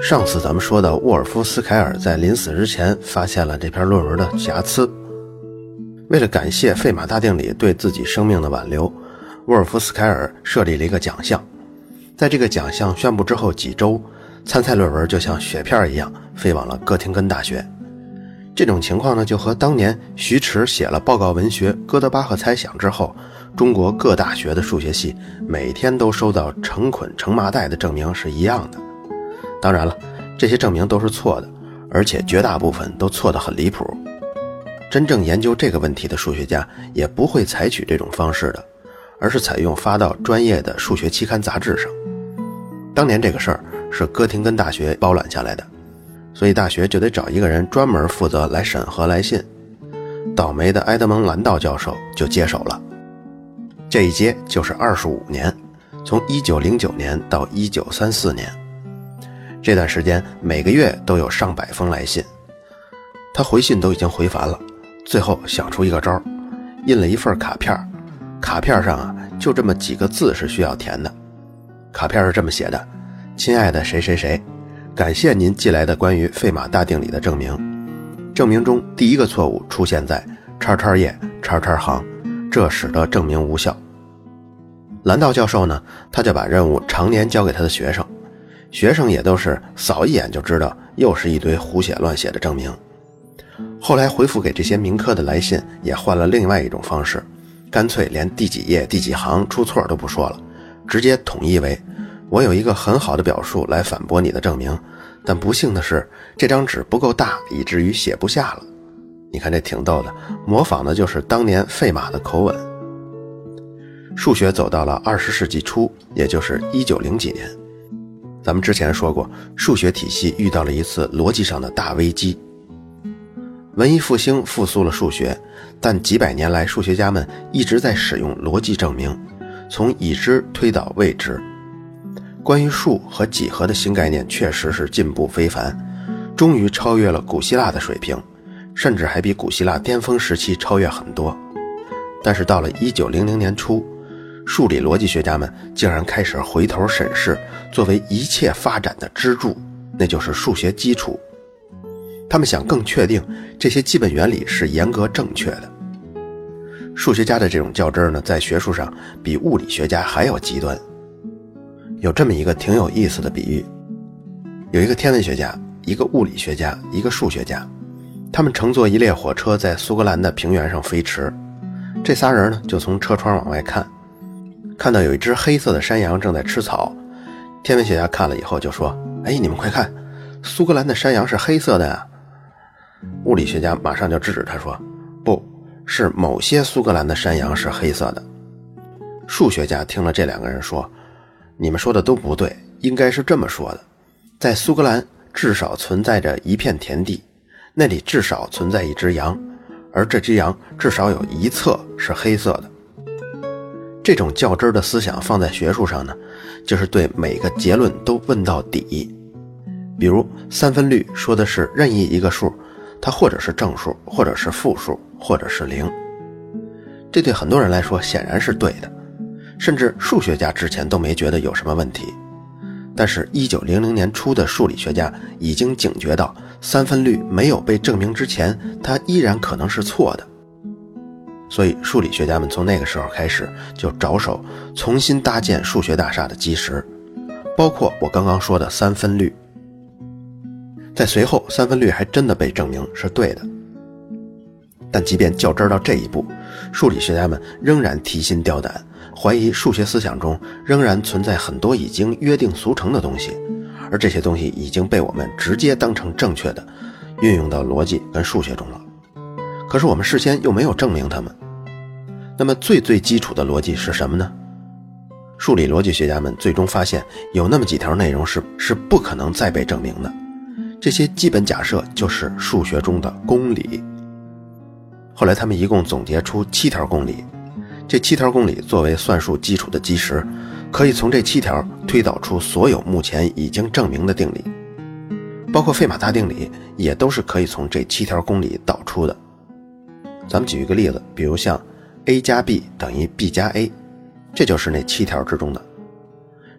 上次咱们说到沃尔夫斯凯尔在临死之前发现了这篇论文的瑕疵，为了感谢费马大定理对自己生命的挽留，沃尔夫斯凯尔设立了一个奖项。在这个奖项宣布之后几周，参赛论文就像雪片一样飞往了哥廷根大学。这种情况呢，就和当年徐迟写了报告文学《哥德巴赫猜想》之后，中国各大学的数学系每天都收到成捆成麻袋的证明是一样的。当然了，这些证明都是错的，而且绝大部分都错得很离谱。真正研究这个问题的数学家也不会采取这种方式的，而是采用发到专业的数学期刊杂志上。当年这个事儿是哥廷根大学包揽下来的，所以大学就得找一个人专门负责来审核来信。倒霉的埃德蒙·兰道教授就接手了，这一接就是25年，从1909年到1934年。这段时间每个月都有上百封来信，他回信都已经回烦了，最后想出一个招，印了一份卡片，卡片上就这么几个字是需要填的。卡片是这么写的：亲爱的谁谁谁，感谢您寄来的关于费马大定理的证明，证明中第一个错误出现在叉叉页叉叉行，这使得证明无效。兰道教授呢，他就把任务常年交给他的学生，学生也都是扫一眼就知道又是一堆胡写乱写的证明。后来回复给这些民科的来信也换了另外一种方式，干脆连第几页第几行出错都不说了，直接统一为我有一个很好的表述来反驳你的证明，但不幸的是这张纸不够大，以至于写不下了。你看这挺逗的，模仿的就是当年费马的口吻。数学走到了20世纪初，也就是1900几年，咱们之前说过，数学体系遇到了一次逻辑上的大危机。文艺复兴复苏了数学，但几百年来数学家们一直在使用逻辑证明，从已知推导未知。关于数和几何的新概念确实是进步非凡，终于超越了古希腊的水平，甚至还比古希腊巅峰时期超越很多。但是到了1900年初，数理逻辑学家们竟然开始回头审视作为一切发展的支柱，那就是数学基础。他们想更确定这些基本原理是严格正确的。数学家的这种较真呢，在学术上比物理学家还要极端。有这么一个挺有意思的比喻，有一个天文学家，一个物理学家，一个数学家，他们乘坐一列火车在苏格兰的平原上飞驰。这仨人呢，就从车窗往外看，看到有一只黑色的山羊正在吃草。天文学家看了以后就说：哎，你们快看，苏格兰的山羊是黑色的呀。物理学家马上就制止他说：不是，某些苏格兰的山羊是黑色的。数学家听了这两个人说：你们说的都不对，应该是这么说的，在苏格兰至少存在着一片田地，那里至少存在一只羊，而这只羊至少有一侧是黑色的。这种较真的思想放在学术上呢，就是对每个结论都问到底。比如三分律说的是任意一个数，它或者是正数，或者是负数，或者是零。这对很多人来说显然是对的，甚至数学家之前都没觉得有什么问题。但是1900年初的数理学家已经警觉到，三分律没有被证明之前，它依然可能是错的。所以数理学家们从那个时候开始就着手重新搭建数学大厦的基石，包括我刚刚说的三分律。在随后，三分律还真的被证明是对的。但即便较真到这一步，数理学家们仍然提心吊胆，怀疑数学思想中仍然存在很多已经约定俗成的东西，而这些东西已经被我们直接当成正确的运用到逻辑跟数学中了。可是我们事先又没有证明它们。那么最基础的逻辑是什么呢？数理逻辑学家们最终发现有那么几条内容是不可能再被证明的。这些基本假设就是数学中的公理。后来他们一共总结出7条公理，这7条公理作为算术基础的基石，可以从这7条推导出所有目前已经证明的定理，包括费马大定理也都是可以从这7条公理导出的。咱们举一个例子，比如像 a 加 b 等于 b 加 a， 这就是那7条之中的。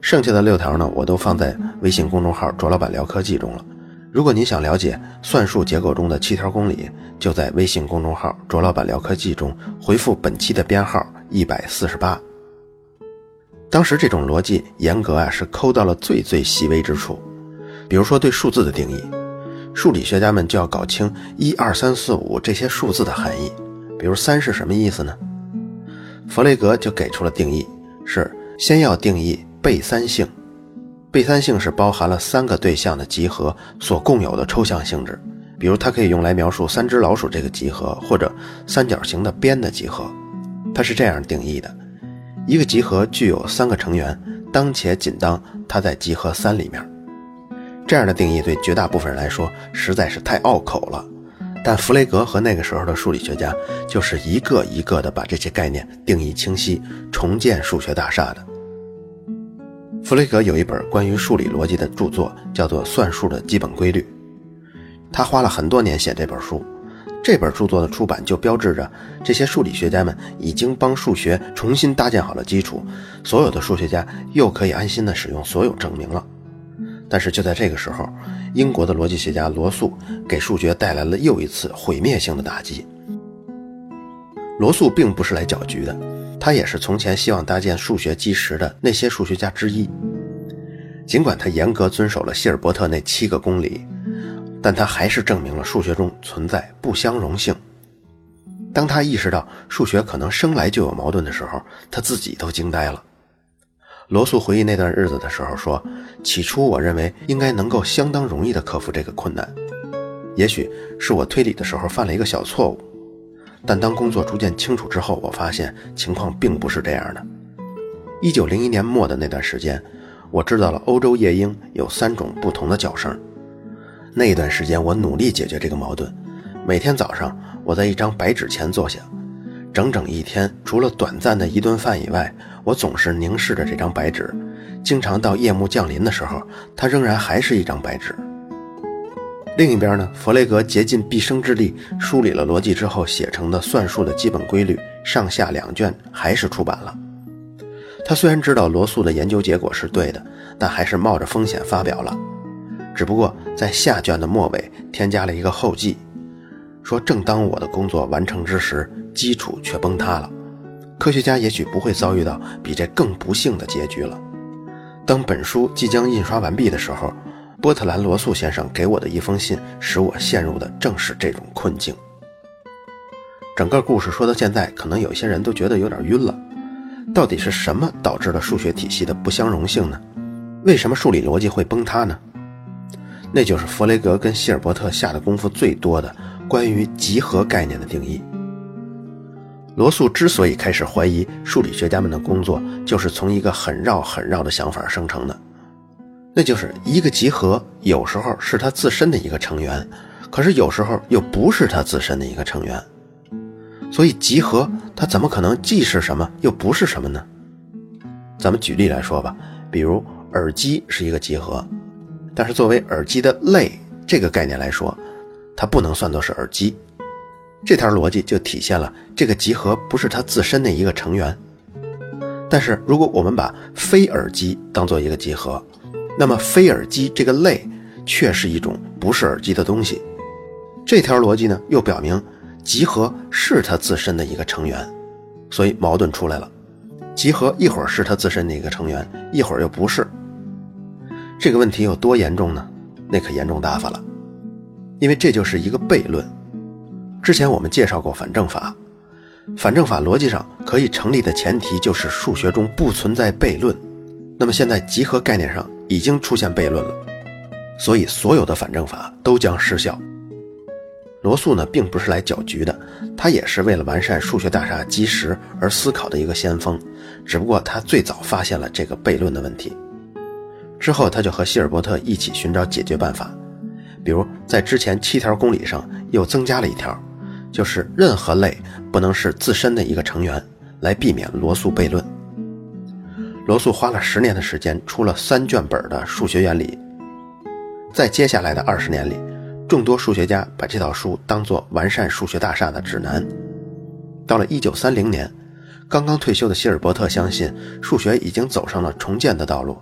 剩下的6条呢，我都放在微信公众号卓老板聊科技中了。如果您想了解算术结构中的7条公理，就在微信公众号卓老板聊科技中回复本期的编号148。当时这种逻辑严格是抠到了最细微之处，比如说对数字的定义，数理学家们就要搞清1、2、3、4、5这些数字的含义。比如3是什么意思呢？弗雷格就给出了定义，是先要定义被3性。被3性是包含了3个对象的集合所共有的抽象性质，比如它可以用来描述3只老鼠这个集合，或者三角形的边的集合。它是这样定义的：一个集合具有3个成员，当且仅当它在集合3里面。这样的定义对绝大部分人来说实在是太拗口了，但弗雷格和那个时候的数理学家就是一个一个的把这些概念定义清晰，重建数学大厦的。弗雷格有一本关于数理逻辑的著作，叫做《算术的基本规律》。他花了很多年写这本书，这本著作的出版就标志着这些数理学家们已经帮数学重新搭建好了基础，所有的数学家又可以安心地使用所有证明了。但是就在这个时候，英国的逻辑学家罗素给数学带来了又一次毁灭性的打击。罗素并不是来搅局的，他也是从前希望搭建数学基石的那些数学家之一。尽管他严格遵守了希尔伯特那7个公理，但他还是证明了数学中存在不相容性。当他意识到数学可能生来就有矛盾的时候，他自己都惊呆了。罗素回忆那段日子的时候说，起初我认为应该能够相当容易地克服这个困难，也许是我推理的时候犯了一个小错误，但当工作逐渐清楚之后，我发现情况并不是这样的。1901年末的那段时间，我知道了欧洲夜莺有3种不同的叫声。那一段时间我努力解决这个矛盾，每天早上我在一张白纸前坐下，整整一天，除了短暂的一顿饭以外，我总是凝视着这张白纸，经常到夜幕降临的时候，它仍然还是一张白纸。另一边呢，弗雷格竭尽毕生之力梳理了逻辑之后写成的《算术的基本规律》上下2卷还是出版了。他虽然知道罗素的研究结果是对的，但还是冒着风险发表了。只不过在下卷的末尾添加了一个后记，说正当我的工作完成之时，基础却崩塌了。科学家也许不会遭遇到比这更不幸的结局了。当本书即将印刷完毕的时候，波特兰·罗素先生给我的一封信使我陷入的正是这种困境。整个故事说到现在，可能有些人都觉得有点晕了。到底是什么导致了数学体系的不相容性呢？为什么数理逻辑会崩塌呢？那就是弗雷格跟希尔伯特下的功夫最多的关于集合概念的定义。罗素之所以开始怀疑数理学家们的工作，就是从一个很绕的想法生成的，那就是一个集合有时候是它自身的一个成员，可是有时候又不是它自身的一个成员。所以集合它怎么可能既是什么又不是什么呢？咱们举例来说吧，比如耳机是一个集合，但是作为耳机的类这个概念来说，它不能算作是耳机。这条逻辑就体现了这个集合不是它自身的一个成员。但是如果我们把非耳机当做一个集合，那么非耳机这个类却是一种不是耳机的东西。这条逻辑呢，又表明集合是它自身的一个成员，所以矛盾出来了。集合一会儿是它自身的一个成员，一会儿又不是。这个问题有多严重呢？那可严重大发了，因为这就是一个悖论。之前我们介绍过反证法，反证法逻辑上可以成立的前提就是数学中不存在悖论。那么现在集合概念上已经出现悖论了，所以所有的反证法都将失效。罗素呢，并不是来搅局的，他也是为了完善数学大厦基石而思考的一个先锋，只不过他最早发现了这个悖论的问题。之后他就和希尔伯特一起寻找解决办法，比如在之前7条公理上又增加了一条，就是任何类不能是自身的一个成员，来避免罗素悖论。罗素花了10年的时间出了3卷本的数学原理。在接下来的20年里，众多数学家把这套书当作完善数学大厦的指南。到了1930年，刚刚退休的希尔伯特相信数学已经走上了重建的道路，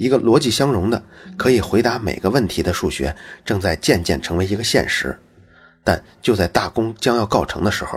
一个逻辑相容的可以回答每个问题的数学正在渐渐成为一个现实。但就在大功将要告成的时候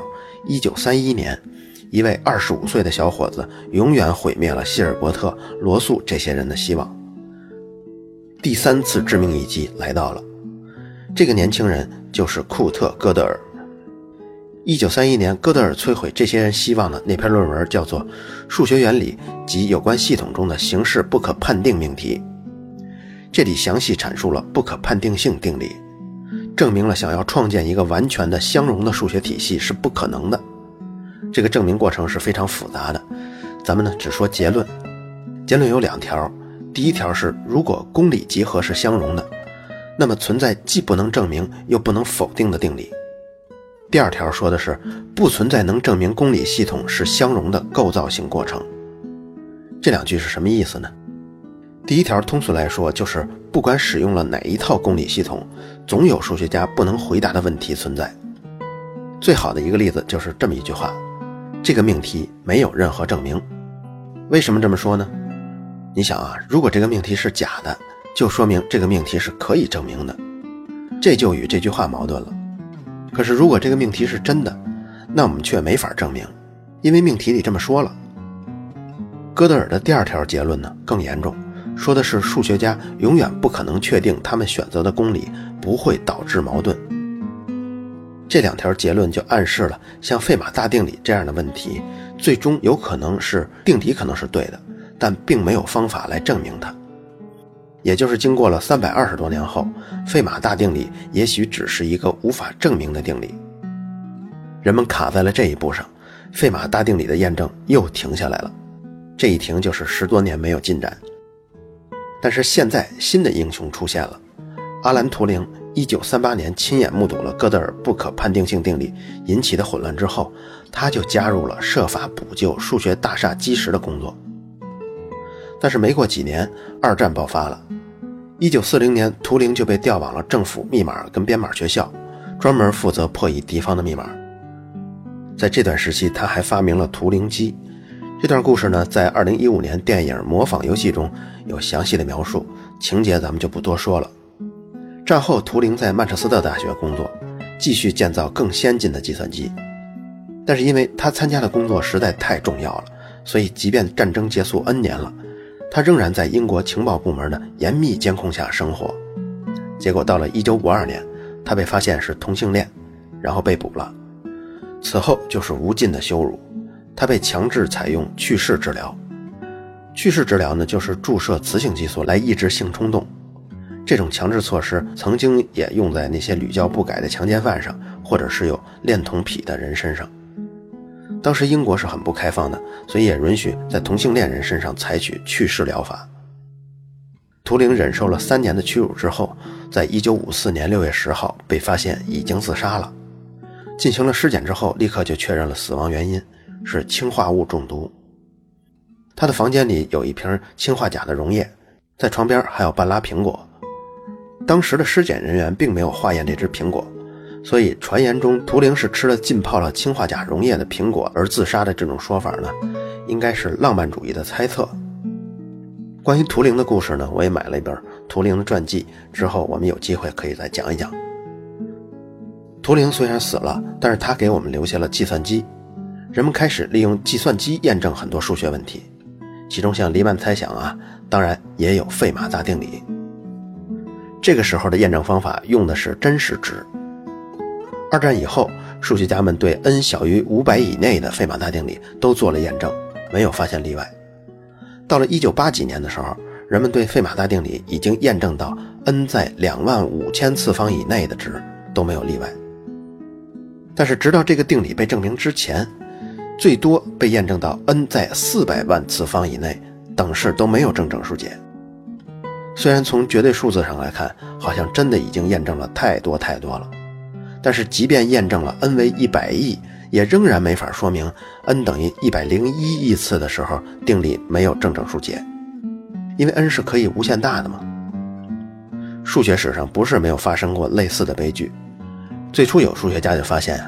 ，1931年，一位25岁的小伙子永远毁灭了希尔伯特、罗素这些人的希望。第3次致命一击来到了，这个年轻人就是库特·哥德尔。1931年，哥德尔摧毁这些人希望的那篇论文叫做《数学原理及有关系统中的形式不可判定命题》，这里详细阐述了不可判定性定理，证明了想要创建一个完全的相容的数学体系是不可能的。这个证明过程是非常复杂的，咱们呢只说结论。结论有2条，第一条是如果公理集合是相容的，那么存在既不能证明又不能否定的定理。第2条说的是不存在能证明公理系统是相容的构造性过程。这2句是什么意思呢？第一条通俗来说就是不管使用了哪一套公理系统，总有数学家不能回答的问题存在。最好的一个例子就是这么一句话：这个命题没有任何证明。为什么这么说呢？你想啊，如果这个命题是假的，就说明这个命题是可以证明的，这就与这句话矛盾了。可是如果这个命题是真的，那我们却没法证明，因为命题里这么说了。哥德尔的第2条结论呢更严重，说的是数学家永远不可能确定他们选择的公理不会导致矛盾。这2条结论就暗示了像费马大定理这样的问题，最终有可能是定理可能是对的，但并没有方法来证明它。也就是经过了320多年后，费马大定理也许只是一个无法证明的定理。人们卡在了这一步上，费马大定理的验证又停下来了，这一停就是10多年没有进展。但是现在新的英雄出现了，阿兰·图灵1938年亲眼目睹了哥德尔不可判定性定理引起的混乱之后，他就加入了设法补救数学大厦基石的工作。但是没过几年，2战爆发了。1940年，图灵就被调往了政府密码跟编码学校，专门负责破译敌方的密码。在这段时期，他还发明了图灵机。这段故事呢，在2015年电影《模仿游戏》中有详细的描述，情节咱们就不多说了。战后，图灵在曼彻斯特大学工作，继续建造更先进的计算机。但是因为他参加的工作实在太重要了，所以即便战争结束 N 年了，他仍然在英国情报部门的严密监控下生活。结果到了1952年，他被发现是同性恋，然后被捕了。此后就是无尽的羞辱，他被强制采用去势治疗。去势治疗呢，就是注射雌性激素来抑制性冲动。这种强制措施曾经也用在那些屡教不改的强奸犯上，或者是有恋童癖的人身上。当时英国是很不开放的，所以也允许在同性恋人身上采取去势疗法。图灵忍受了3年的屈辱之后，在1954年6月10号被发现已经自杀了。进行了尸检之后，立刻就确认了死亡原因是氰化物中毒。他的房间里有一瓶氰化钾的溶液，在床边还有半拉苹果。当时的尸检人员并没有化验这只苹果，所以传言中图灵是吃了浸泡了氰化钾溶液的苹果而自杀的这种说法呢，应该是浪漫主义的猜测。关于图灵的故事呢，我也买了一本图灵的传记，之后我们有机会可以再讲一讲。图灵虽然死了，但是他给我们留下了计算机，人们开始利用计算机验证很多数学问题，其中像黎曼猜想啊，当然也有费马大定理。这个时候的验证方法用的是真实值。2战以后，数学家们对 n 小于500以内的费马大定理都做了验证，没有发现例外。到了1980几年的时候，人们对费马大定理已经验证到 n 在25000次方以内的值都没有例外。但是直到这个定理被证明之前，最多被验证到 n 在400万次方以内等式都没有正整数解。虽然从绝对数字上来看，好像真的已经验证了太多太多了，但是即便验证了 n 为100亿，也仍然没法说明 n 等于101亿次的时候定理没有正整数解，因为 n 是可以无限大的嘛。数学史上不是没有发生过类似的悲剧，最初有数学家就发现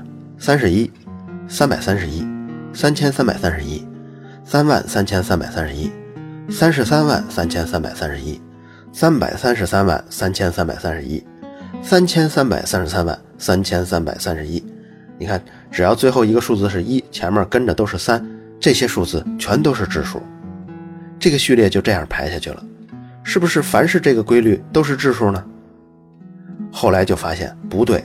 31、331、3331、33331、 333331 3333331 33333331。你看，只要最后一个数字是1，前面跟着都是3，这些数字全都是质数。这个序列就这样排下去了，是不是凡是这个规律都是质数呢？后来就发现不对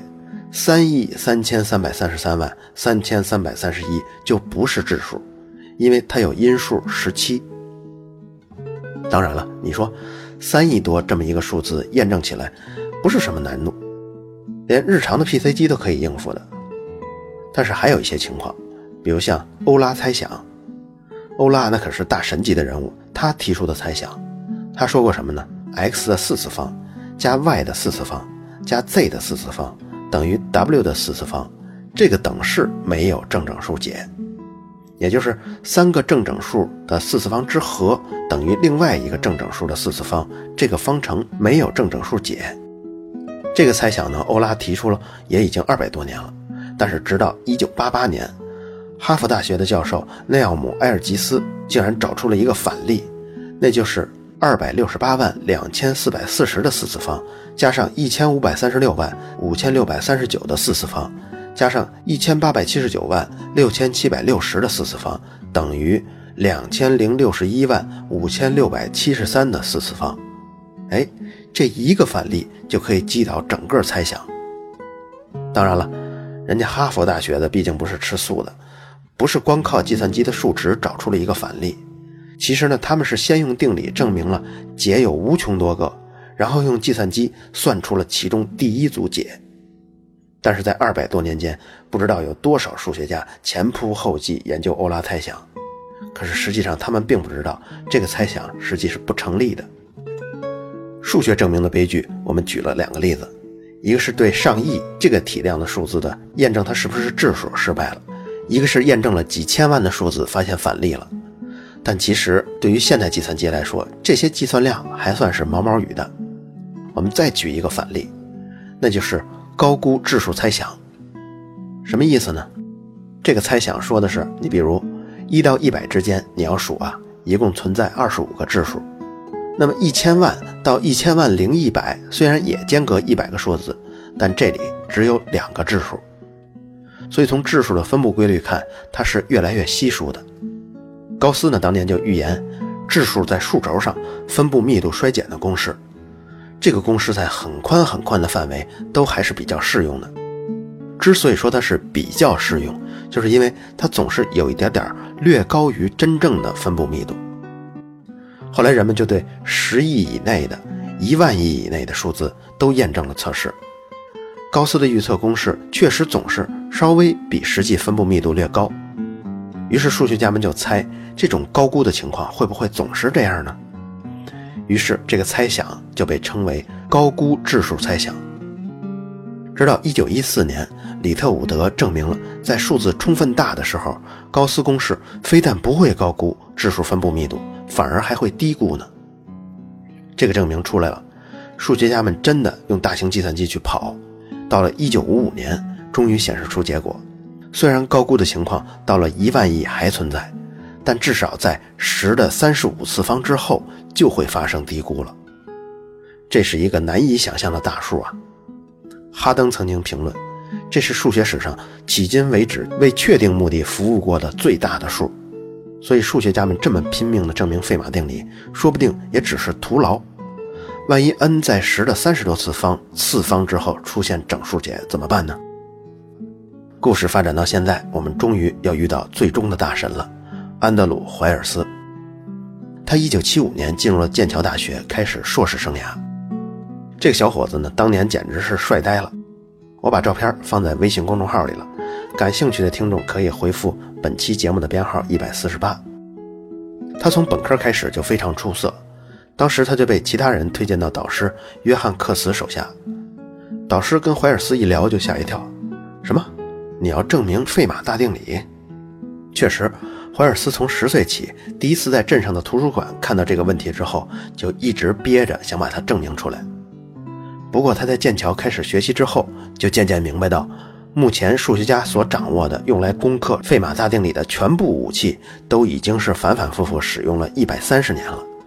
，333333331就不是质数，因为它有因数17。当然了，你说3亿多这么一个数字验证起来不是什么难度，连日常的 PC 机都可以应付的。但是还有一些情况，比如像欧拉猜想。欧拉那可是大神级的人物，他提出的猜想，他说过什么呢？ x 的4次方加 y 的4次方加 z 的4次方等于 w 的4次方，这个等式没有正整数解，也就是3个正整数的4次方之和等于另外一个正整数的4次方，这个方程没有正整数解。这个猜想呢，欧拉提出了也已经200多年了，但是直到1988年，哈佛大学的教授内奥姆·埃尔吉斯竟然找出了一个反例，那就是2682440的4次方加上15365,5639的4次方加上18796,6760的4次方等于20615673的4次方。这一个反例就可以击倒整个猜想。当然了，人家哈佛大学的毕竟不是吃素的，不是光靠计算机的数值找出了一个反例。其实呢，他们是先用定理证明了解有无穷多个，然后用计算机算出了其中第一组解。但是在200多年间，不知道有多少数学家前仆后继研究欧拉猜想，可是实际上他们并不知道这个猜想实际是不成立的。数学证明的悲剧，我们举了2个例子，一个是对上亿这个体量的数字的验证它是不是质数失败了，一个是验证了几千万的数字发现反例了。但其实对于现代计算机来说，这些计算量还算是毛毛雨的。我们再举一个反例，那就是高估质数猜想。什么意思呢？这个猜想说的是，你比如1到100之间，你要数一共存在25个质数。那么1000万到1000万零100虽然也间隔100个数字，但这里只有2个质数。所以从质数的分布规律看，它是越来越稀疏的。高斯呢当年就预言质数在数轴上分布密度衰减的公式，这个公式在很宽很宽的范围都还是比较适用的。之所以说它是比较适用，就是因为它总是有一点点略高于真正的分布密度。后来人们就对10亿以内的、1万亿以内的数字都验证了测试，高斯的预测公式确实总是稍微比实际分布密度略高。于是数学家们就猜，这种高估的情况会不会总是这样呢？于是这个猜想就被称为高估质数猜想。直到1914年，里特伍德证明了在数字充分大的时候，高斯公式非但不会高估质数分布密度，反而还会低估呢。这个证明出来了，数学家们真的用大型计算机去跑，到了1955年终于显示出结果。虽然高估的情况到了1万亿还存在，但至少在10的35次方之后就会发生低估了。这是一个难以想象的大数啊！哈登曾经评论，这是数学史上迄今为止为确定目的服务过的最大的数。所以数学家们这么拼命地证明费马定理，说不定也只是徒劳。万一 n 在10的30多次方次方之后出现整数解怎么办呢？故事发展到现在，我们终于要遇到最终的大神了，安德鲁·怀尔斯。他1975年进入了剑桥大学，开始硕士生涯。这个小伙子呢，当年简直是帅呆了。我把照片放在微信公众号里了，感兴趣的听众可以回复本期节目的编号148。他从本科开始就非常出色，当时他就被其他人推荐到导师约翰克茨手下。导师跟怀尔斯一聊就吓一跳，什么？你要证明费马大定理？确实，怀尔斯从10岁起，第一次在镇上的图书馆看到这个问题之后，就一直憋着想把它证明出来。不过他在剑桥开始学习之后，就渐渐明白到，目前数学家所掌握的用来攻克费马大定理的全部武器，都已经是反反复复使用了130年了，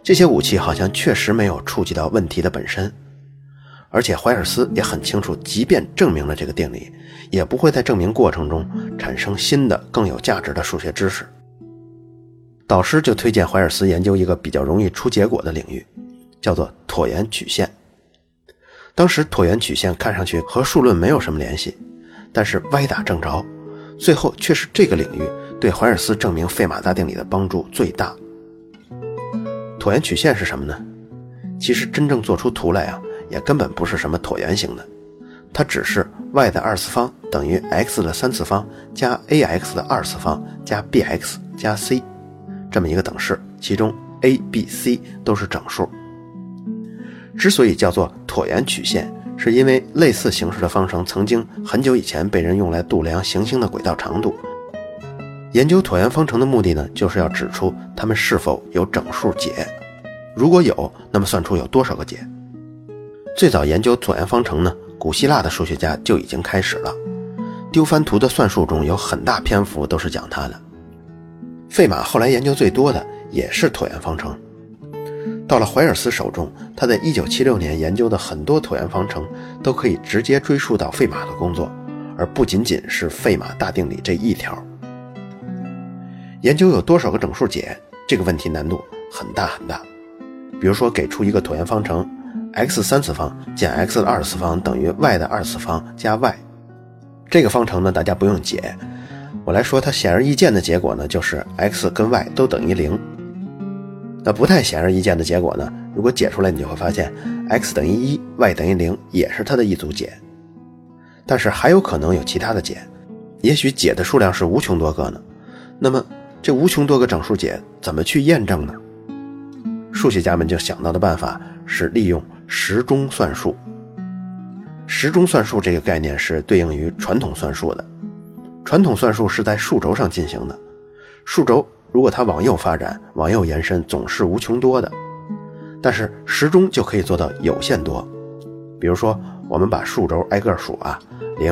这些武器好像确实没有触及到问题的本身，而且怀尔斯也很清楚，即便证明了这个定理，也不会在证明过程中产生新的更有价值的数学知识。导师就推荐怀尔斯研究一个比较容易出结果的领域，叫做椭圆曲线。当时椭圆曲线看上去和数论没有什么联系，但是歪打正着，最后却是这个领域对怀尔斯证明费马大定理的帮助最大。椭圆曲线是什么呢？其实真正做出图来啊，也根本不是什么椭圆形的，它只是 y 的二次方等于 x 的三次方加 ax 的二次方加 bx 加 c 这么一个等式，其中 a、b、c 都是整数。之所以叫做椭圆曲线，是因为类似形式的方程曾经很久以前被人用来度量行星的轨道长度。研究椭圆方程的目的呢，就是要指出它们是否有整数解，如果有，那么算出有多少个解。最早研究椭圆方程呢，古希腊的数学家就已经开始了，丢番图的算术中有很大篇幅都是讲它的。费马后来研究最多的也是椭圆方程。到了怀尔斯手中，他在1976年研究的很多椭圆方程都可以直接追溯到费马的工作，而不仅仅是费马大定理这一条。研究有多少个整数解这个问题难度很大很大。比如说给出一个椭圆方程 x 三次方减 x 的二次方等于 y 的二次方加 y， 这个方程呢大家不用解，我来说它显而易见的结果呢，就是 x 跟 y 都等于0。那不太显而易见的结果呢，如果解出来你就会发现 x 等于1 y 等于0也是它的一组解。但是还有可能有其他的解，也许解的数量是无穷多个呢。那么这无穷多个整数解怎么去验证呢？数学家们就想到的办法是利用时钟算术。时钟算术这个概念是对应于传统算术的。传统算术是在数轴上进行的，数轴如果它往右发展，往右延伸总是无穷多的，但是时钟就可以做到有限多。比如说我们把数轴挨个数啊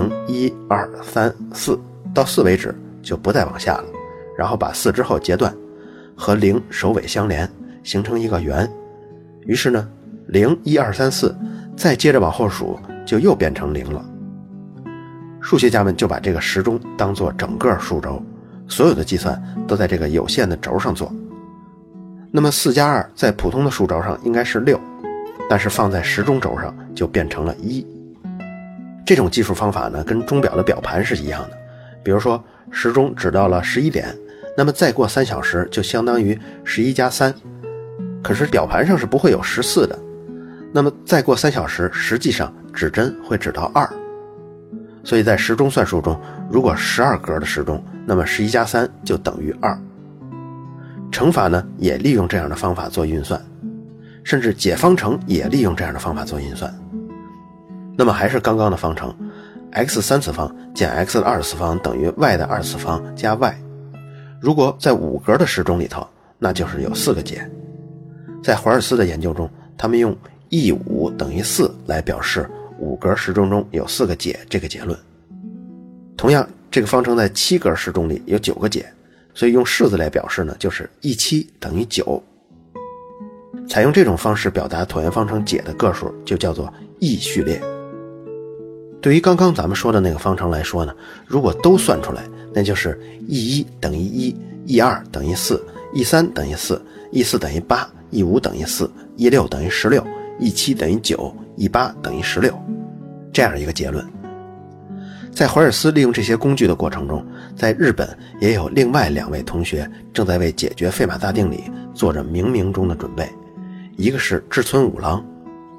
，0、1、2、3、4到4为止就不再往下了，然后把4之后截断，和0首尾相连，形成一个圆。于是呢0、1、2、3、4再接着往后数就又变成0了。数学家们就把这个时钟当作整个数轴，所有的计算都在这个有限的轴上做。那么4加2在普通的数轴上应该是6，但是放在时钟轴上就变成了1。这种计数方法呢，跟钟表的表盘是一样的。比如说时钟指到了11点，那么再过3小时就相当于11加3，可是表盘上是不会有14的，那么再过3小时实际上指针会指到2。所以在时钟算术中，如果12格的时钟，那么11加3就等于2。乘法呢也利用这样的方法做运算，甚至解方程也利用这样的方法做运算。那么还是刚刚的方程 x 三次方减 x 的二次方等于 y 的二次方加 y， 如果在5格的时钟里头，那就是有4个解。在怀尔斯的研究中，他们用 E5 等于4来表示5格时钟中有4个解这个结论。同样这个方程在7格时钟里有9个解，所以用式子来表示呢，就是 E7 等于9。采用这种方式表达椭圆方程解的个数就叫做 E 序列。对于刚刚咱们说的那个方程来说呢，如果都算出来，那就是 E1 等于1 E2 等于4 E3 等于4 E4 等于8 E5 等于4 E6 等于16 E7 等于9 E8 等于16，这样一个结论。在怀尔斯利用这些工具的过程中，在日本也有另外2位同学正在为解决费马大定理做着冥冥中的准备。一个是志村五郎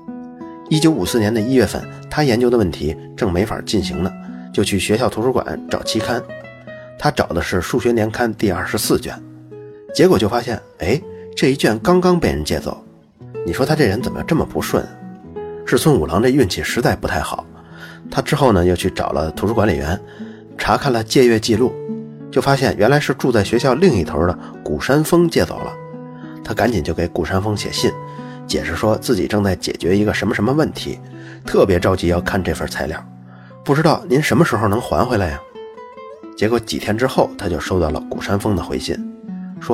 ，1954年的1月份，他研究的问题正没法进行呢，就去学校图书馆找期刊。他找的是《数学年刊》第24卷，结果就发现，这一卷刚刚被人借走。你说他这人怎么这么不顺？志村五郎这运气实在不太好。他之后呢，又去找了图书管理员，查看了借阅记录，就发现原来是住在学校另一头的谷山峰借走了。他赶紧就给谷山峰写信，解释说自己正在解决一个什么什么问题，特别着急要看这份材料，不知道您什么时候能还回来呀？结果几天之后，他就收到了谷山峰的回信，说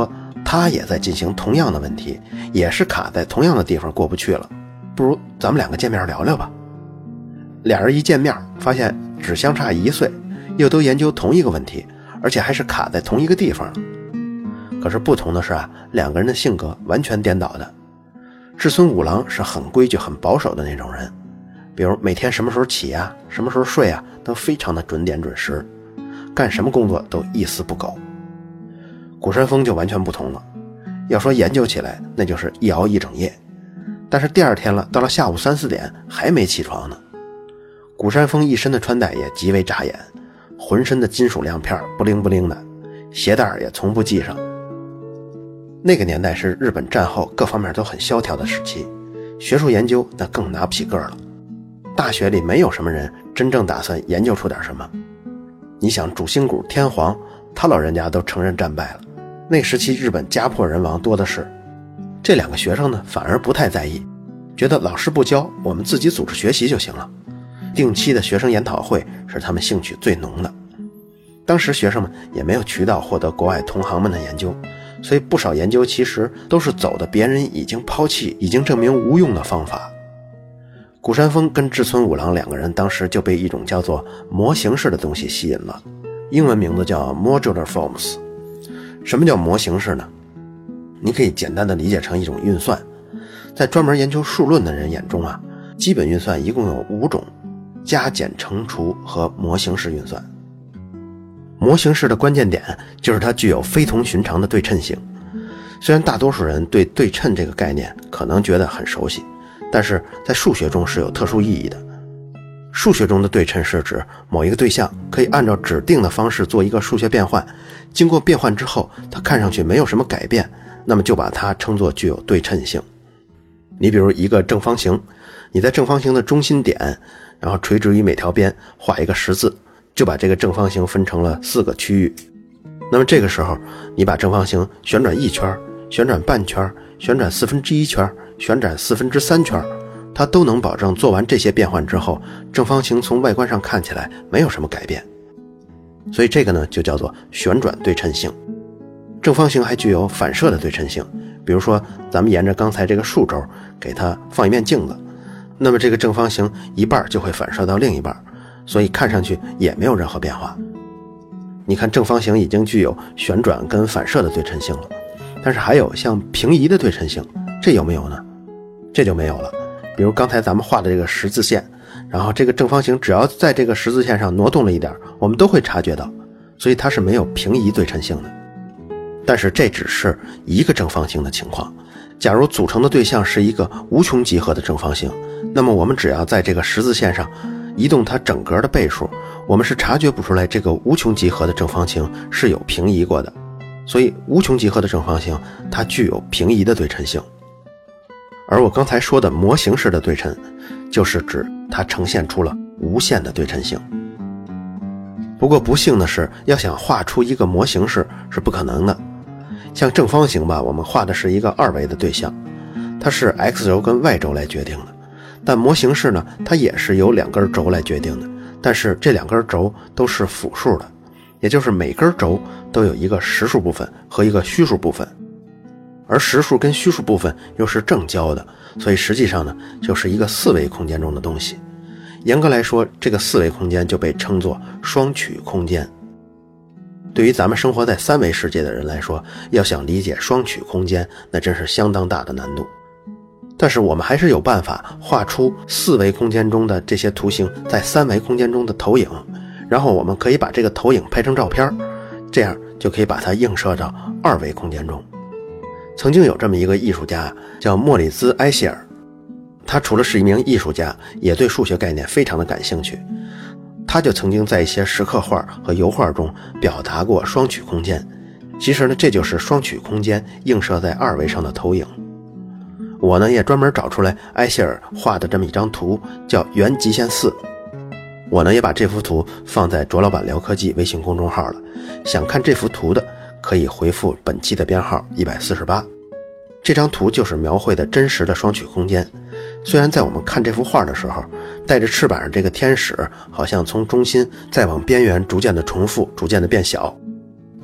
他也在进行同样的问题，也是卡在同样的地方过不去了，不如咱们两个见面聊聊吧。俩人一见面发现只相差1岁，又都研究同一个问题，而且还是卡在同一个地方。可是不同的是两个人的性格完全颠倒的。志村五郎是很规矩很保守的那种人，比如每天什么时候起什么时候睡都非常的准点准时，干什么工作都一丝不苟。谷山峰就完全不同了，要说研究起来那就是一熬一整夜，但是第二天了，到了下午3、4点还没起床呢。谷山峰一身的穿戴也极为扎眼，浑身的金属亮片不灵不灵的，鞋带也从不系上。那个年代是日本战后各方面都很萧条的时期，学术研究那更拿不起个了。大学里没有什么人真正打算研究出点什么。你想主心骨天皇，他老人家都承认战败了，那时期日本家破人亡多的是。这两个学生呢反而不太在意，觉得老师不教，我们自己组织学习就行了。定期的学生研讨会是他们兴趣最浓的。当时学生们也没有渠道获得国外同行们的研究，所以不少研究其实都是走的别人已经抛弃、已经证明无用的方法。谷山峰跟志村五郎两个人当时就被一种叫做模型式的东西吸引了，英文名字叫 Modular Forms。 什么叫模型式呢？你可以简单的理解成一种运算。在专门研究数论的人眼中基本运算一共有5种：加减乘除和模型式运算。模型式的关键点就是它具有非同寻常的对称性。虽然大多数人对对称这个概念可能觉得很熟悉，但是在数学中是有特殊意义的。数学中的对称是指某一个对象可以按照指定的方式做一个数学变换，经过变换之后它看上去没有什么改变，那么就把它称作具有对称性。你比如一个正方形，你在正方形的中心点，然后垂直于每条边画一个十字，就把这个正方形分成了4个区域。那么这个时候你把正方形旋转1圈，旋转半圈，旋转1/4圈，旋转3/4圈，它都能保证做完这些变换之后，正方形从外观上看起来没有什么改变。所以这个呢就叫做旋转对称性。正方形还具有反射的对称性，比如说咱们沿着刚才这个竖轴给它放一面镜子，那么这个正方形一半就会反射到另一半，所以看上去也没有任何变化。你看正方形已经具有旋转跟反射的对称性了，但是还有像平移的对称性，这有没有呢？这就没有了。比如刚才咱们画的这个十字线，然后这个正方形只要在这个十字线上挪动了一点，我们都会察觉到，所以它是没有平移对称性的。但是这只是一个正方形的情况，假如组成的对象是一个无穷集合的正方形，那么我们只要在这个十字线上移动它整个的倍数，我们是察觉不出来这个无穷集合的正方形是有平移过的。所以无穷集合的正方形它具有平移的对称性。而我刚才说的模型式的对称，就是指它呈现出了无限的对称性。不过不幸的是，要想画出一个模型式是不可能的。像正方形吧，我们画的是一个2维的对象，它是 x 轴跟 y 轴来决定的。但模型式呢，它也是由2根轴来决定的，但是这2根轴都是复数的，也就是每根轴都有一个实数部分和一个虚数部分，而实数跟虚数部分又是正交的，所以实际上呢，就是一个4维空间中的东西。严格来说，这个4维空间就被称作双曲空间。对于咱们生活在3维世界的人来说，要想理解双曲空间，那真是相当大的难度。但是我们还是有办法画出4维空间中的这些图形在3维空间中的投影，然后我们可以把这个投影拍成照片，这样就可以把它映射到2维空间中。曾经有这么一个艺术家叫莫里兹·埃希尔，他除了是一名艺术家，也对数学概念非常的感兴趣。他就曾经在一些石刻画和油画中表达过双曲空间。其实呢，这就是双曲空间映射在2维上的投影。我呢也专门找出来埃希尔画的这么一张图，叫原极限4。我呢也把这幅图放在卓老板聊科技微信公众号了，想看这幅图的可以回复本期的编号148。这张图就是描绘的真实的双曲空间。虽然在我们看这幅画的时候，带着翅膀上这个天使好像从中心再往边缘逐渐的重复，逐渐的变小，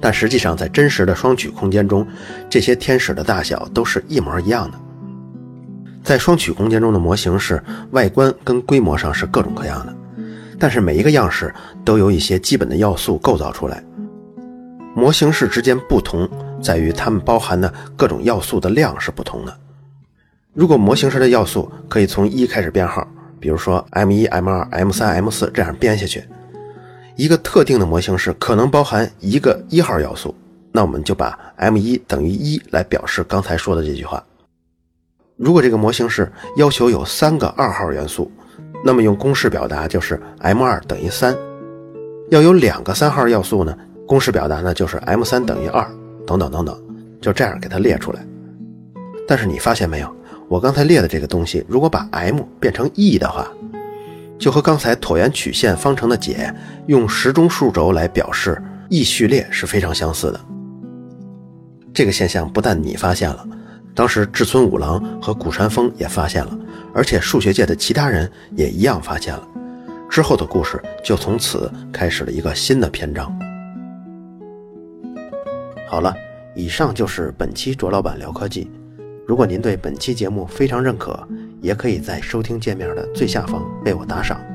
但实际上在真实的双曲空间中，这些天使的大小都是一模一样的。在双曲空间中的模型是外观跟规模上是各种各样的，但是每一个样式都由一些基本的要素构造出来。模型式之间不同在于它们包含的各种要素的量是不同的。如果模型式的要素可以从1开始编号，比如说 M1、M2、M3、M4 这样编下去，一个特定的模型式可能包含一个1号要素，那我们就把 M1 等于1来表示刚才说的这句话。如果这个模型式要求有3个2号元素，那么用公式表达就是 M2 等于3。要有2个3号要素呢，公式表达呢就是 M3 等于2，等等等等，就这样给它列出来。但是你发现没有，我刚才列的这个东西，如果把 M 变成 E 的话，就和刚才椭圆曲线方程的解用时钟数轴来表示 E 序列是非常相似的。这个现象不但你发现了，当时志村五郎和谷川丰也发现了，而且数学界的其他人也一样发现了。之后的故事就从此开始了一个新的篇章。好了，以上就是本期卓老板聊科技。如果您对本期节目非常认可，也可以在收听界面的最下方为我打赏。